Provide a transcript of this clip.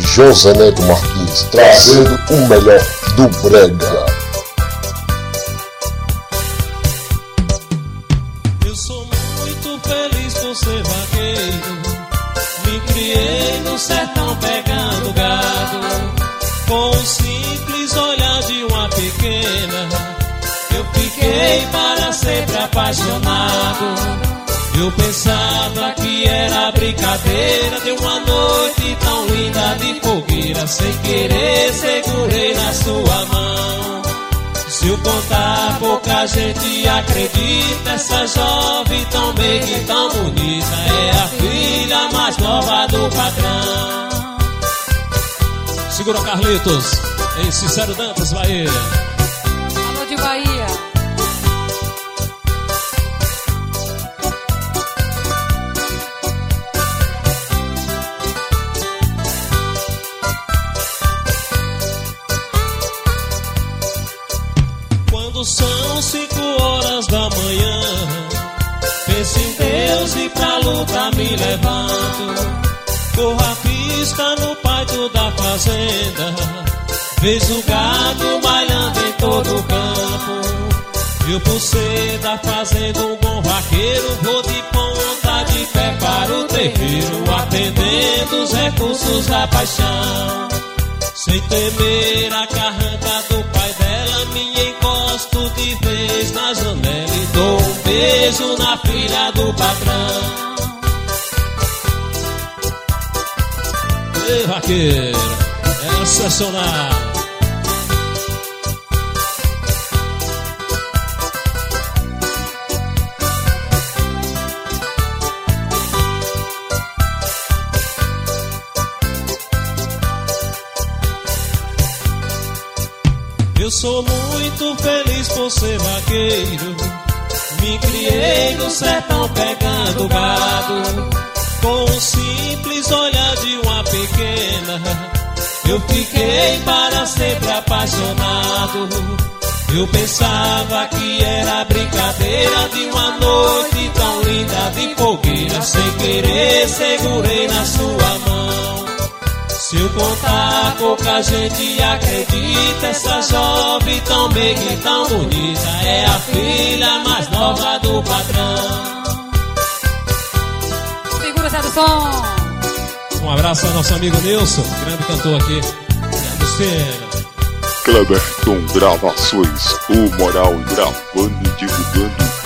José Neto Martins, trazendo o melhor do brega. Eu sou muito feliz por ser vaqueiro. Me criei no sertão pegando gado. Com o simples olhar de uma pequena, eu fiquei para sempre apaixonado. Eu pensava que era brincadeira de uma noite tão linda de fogueira. Sem querer segurei na sua mão. Se eu contar, pouca gente acredita. Essa jovem tão meiga e tão bonita é a filha mais nova do patrão. Segura, Carlitos, em Sincero Dantas, Bahia. Alô de Bahia. Quando são 5 horas da manhã, penso em Deus e pra luta me levanto. Corro a pista no pátio da fazenda, vejo o gado malhando em todo o campo. Eu por ser da fazenda um bom vaqueiro, vou de ponta de pé para o terreiro, atendendo os recursos da paixão. Sem temer a carranca do pai dela, me encosto de vez na janela e dou um beijo na filha do patrão. Ei, vaqueiro, é excepcional. Eu sou muito feliz por ser vaqueiro. Me criei no sertão pegando gado. Com o simples olhar de uma pequena, eu fiquei para sempre apaixonado. Eu pensava que era brincadeira de uma noite tão linda de fogueira. Sem querer segurei na sua mão. Se eu contar, pouca gente acredita. Essa jovem tão meiga e tão bonita é a filha mais nova do patrão. Segura essa do som. Um abraço ao nosso amigo Nilson, grande cantor aqui de Agostinho. Cleberton Gravações, o moral gravando e divulgando